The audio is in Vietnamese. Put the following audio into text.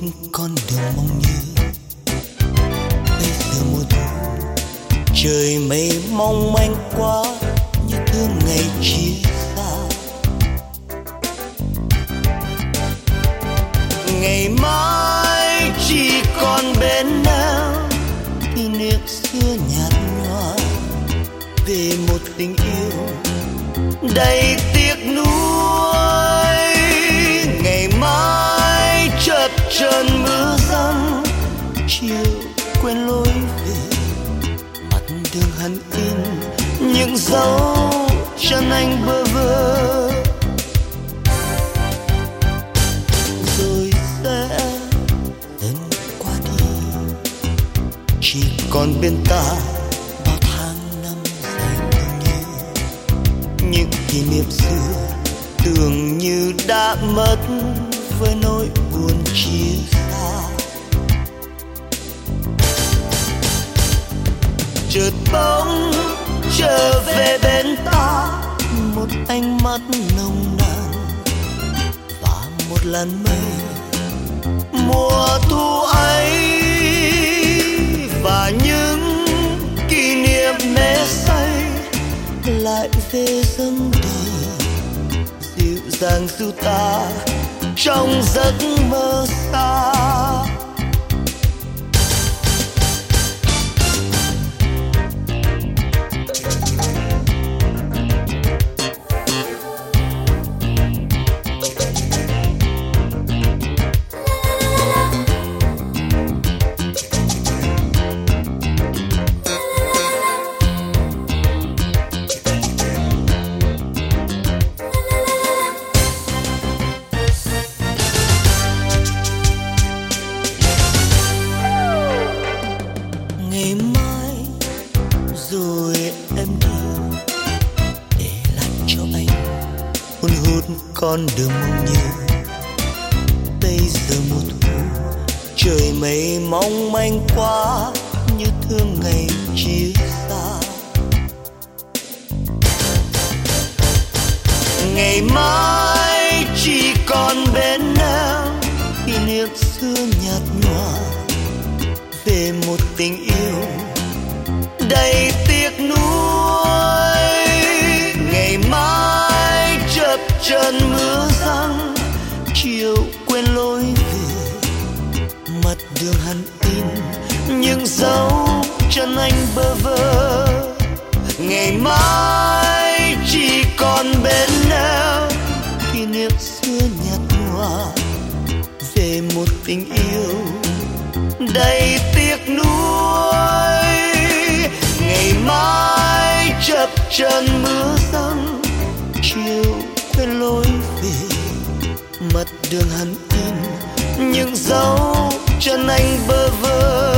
con đường mong nhớ. Bây giờ mùa thu trời mây mong manh quá, như thương ngày chia xa. Ngày mai chỉ còn bên nào kỷ niệm xưa nhạt nhòa về một tình yêu đầy tiếc nuối. Ngày mai chập chờn mưa giăng, chiều quên lối về, mặt đường hằn in những dấu chân anh bơ vơ. Rồi sẽ dần qua đi, chỉ còn bên ta bao tháng năm dài thương nhớ. Những kỷ niệm xưa tưởng như đã mất với nỗi buồn chia xa. Chợt bỗng trở về bên ta một ánh mắt nồng nàn và một làn mây mùa thu ấy, và những kỷ niệm mê say lại về dâng đời, dịu dàng dìu ta trong giấc mơ xa. Ngày mai rồi em đi, để lại cho anh hun hút con đường mong nhớ. Bây giờ mùa thu trời mây mong manh quá, như thương ngày chia xa. Ngày mai chỉ còn bên nào kỷ niệm xưa nhạt nhòa về một tình yêu đầy tiếc nuối. Ngày mai chập chờn mưa giăng, chiều quên lối về, mặt đường hằn in những dấu chân anh bơ vơ. Ngày mai chỉ còn bên nào kỷ niệm xưa nhạt nhòa về một tình yêu đầy tiếc nuối. Ngày mai chập chờn mưa giăng, chiều quên lối về, mặt đường hằn in những dấu chân anh bơ vơ.